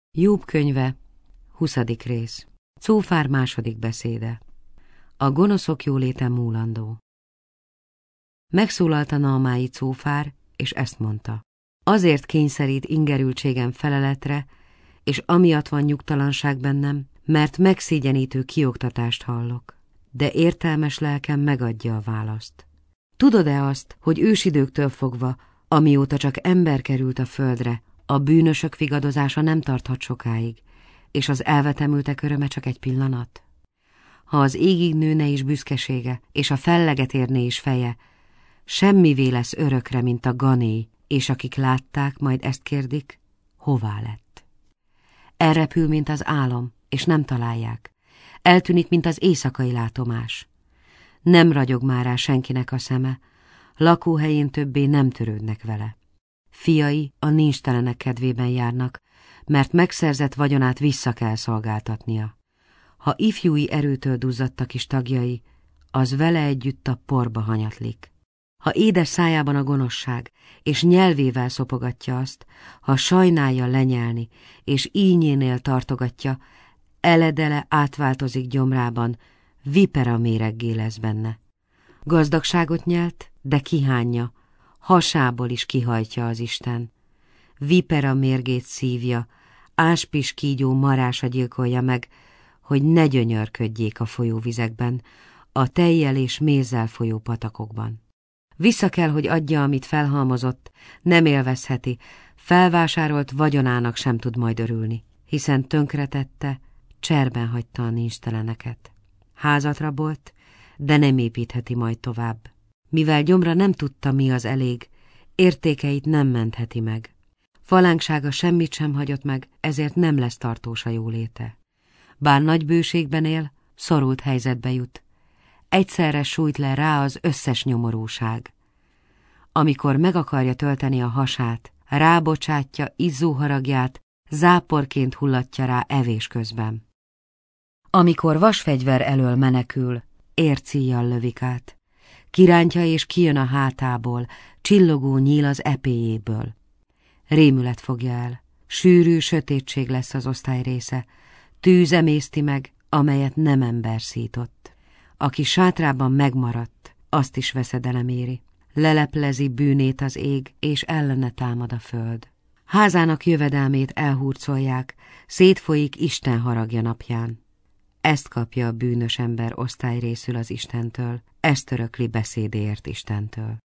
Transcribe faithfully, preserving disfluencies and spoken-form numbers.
Jób könyve, huszadik rész. Cófár második beszéde. A gonoszok jóléte múlandó. Megszólalt a naamái Cófár, és ezt mondta. Azért kényszerít ingerültségem feleletre, és amiatt van nyugtalanság bennem, mert megszégyenítő kioktatást hallok. De értelmes lelkem megadja a választ. Tudod-e azt, hogy ősidőktől fogva, amióta csak ember került a földre, a bűnösök vigadozása nem tarthat sokáig, és az elvetemültek öröme csak egy pillanat? Ha az égig nőne is büszkesége, és a felleget érné is feje, semmivé lesz örökre, mint a gané, és akik látták, majd ezt kérdik, hová lett? Elrepül, mint az álom, és nem találják. Eltűnik, mint az éjszakai látomás. Nem ragyog már rá senkinek a szeme, lakóhelyén többé nem törődnek vele. Fiai a nincstelenek kedvében járnak, mert megszerzett vagyonát vissza kell szolgáltatnia. Ha ifjúi erőtől duzzadtak is tagjai, az vele együtt a porba hanyatlik. Ha édes szájában a gonoszság, és nyelvével szopogatja azt, ha sajnálja lenyelni, és ínyénél tartogatja, eledele átváltozik gyomrában, vipera méreggé lesz benne. Gazdagságot nyelt, de kihányja, hasából is kihajtja az Isten. Vipera mérgét szívja, áspis kígyó marása gyilkolja meg, hogy ne gyönyörködjék a folyóvizekben, a tejjel és mézzel folyó patakokban. Vissza kell, hogy adja, amit felhalmozott, nem élvezheti, felvásárolt vagyonának sem tud majd örülni, hiszen tönkretette, cserben hagyta a nincsteleneket. Házat rabolt, de nem építheti majd tovább. Mivel gyomra nem tudta, mi az elég, értékeit nem mentheti meg. Falánksága semmit sem hagyott meg, ezért nem lesz tartós a jóléte. Bár nagy bőségben él, szorult helyzetbe jut. Egyszerre sújt le rá az összes nyomorúság. Amikor meg akarja tölteni a hasát, rábocsátja izzó haragját, záporként hullatja rá evés közben. Amikor vasfegyver elől menekül, ércíjjal lövik át. Kirántja és kijön a hátából, csillogó nyíl az epéjéből. Rémület fogja el, sűrű sötétség lesz az osztály része, tűz emészti meg, amelyet nem ember szított. Aki sátrában megmaradt, azt is veszedelem éri. Leleplezi bűnét az ég, és ellene támad a föld. Házának jövedelmét elhurcolják, szétfolyik Isten haragja napján. Ezt kapja a bűnös ember osztályrészül az Istentől, ezt örökli beszédéért Istentől.